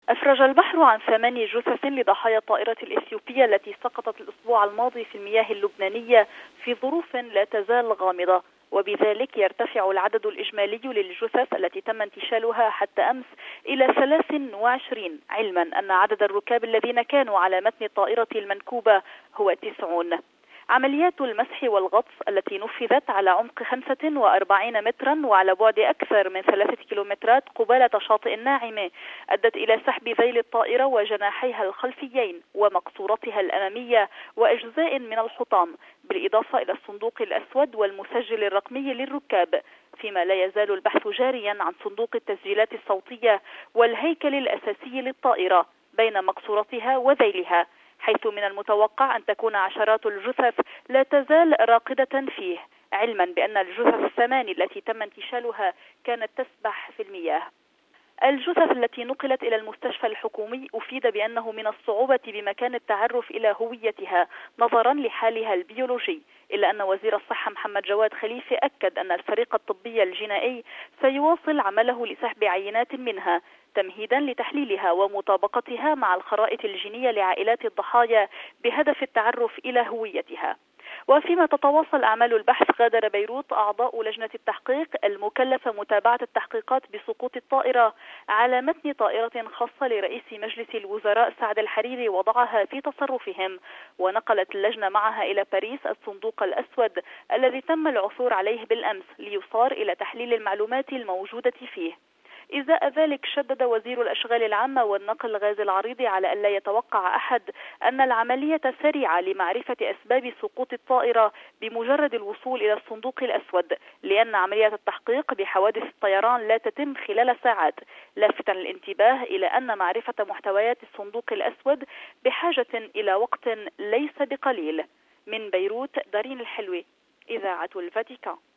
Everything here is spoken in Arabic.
أفرج البحر عن 8 جثث لضحايا الطائرة الإثيوبية التي سقطت الأسبوع الماضي في المياه اللبنانية في ظروف لا تزال غامضة، وبذلك يرتفع العدد الإجمالي للجثث التي تم انتشالها حتى أمس إلى 23، علما أن عدد الركاب الذين كانوا على متن الطائرة المنكوبة هو 90. عمليات المسح والغطس التي نفذت على عمق 45 مترا وعلى بعد أكثر من 3 كيلومترات قبالة شاطئ الناعمة أدت إلى سحب ذيل الطائرة وجناحيها الخلفيين ومقصورتها الأمامية وأجزاء من الحطام، بالإضافة إلى الصندوق الأسود والمسجل الرقمي للركاب، فيما لا يزال البحث جاريا عن صندوق التسجيلات الصوتية والهيكل الأساسي للطائرة بين مقصورتها وذيلها، حيث من المتوقع أن تكون عشرات الجثث لا تزال راقدة فيه، علما بأن الجثث 8 التي تم انتشالها كانت تسبح في المياه. الجثث التي نقلت إلى المستشفى الحكومي أفيد بأنه من الصعوبة بمكان التعرف إلى هويتها نظرا لحالها البيولوجي، إلا أن وزير الصحة محمد جواد خليفة أكد أن الفريق الطبي الجنائي سيواصل عمله لسحب عينات منها تمهيدا لتحليلها ومطابقتها مع الخرائط الجينية لعائلات الضحايا بهدف التعرف إلى هويتها. وفيما تتواصل أعمال البحث، غادر بيروت أعضاء لجنة التحقيق المكلفة متابعة التحقيقات بسقوط الطائرة على متن طائرة خاصة لرئيس مجلس الوزراء سعد الحريري وضعها في تصرفهم، ونقلت اللجنة معها إلى باريس الصندوق الأسود الذي تم العثور عليه بالأمس ليصار إلى تحليل المعلومات الموجودة فيه. إزاء ذلك شدد وزير الأشغال العامة والنقل الغاز العريضي على ألا يتوقع أحد أن العملية سريعة لمعرفة أسباب سقوط الطائرة بمجرد الوصول إلى الصندوق الأسود، لأن عملية التحقيق بحوادث الطيران لا تتم خلال ساعات، لافتا الانتباه إلى أن معرفة محتويات الصندوق الأسود بحاجة إلى وقت ليس بقليل. من بيروت، دارين الحلوي، إذاعة الفاتيكان.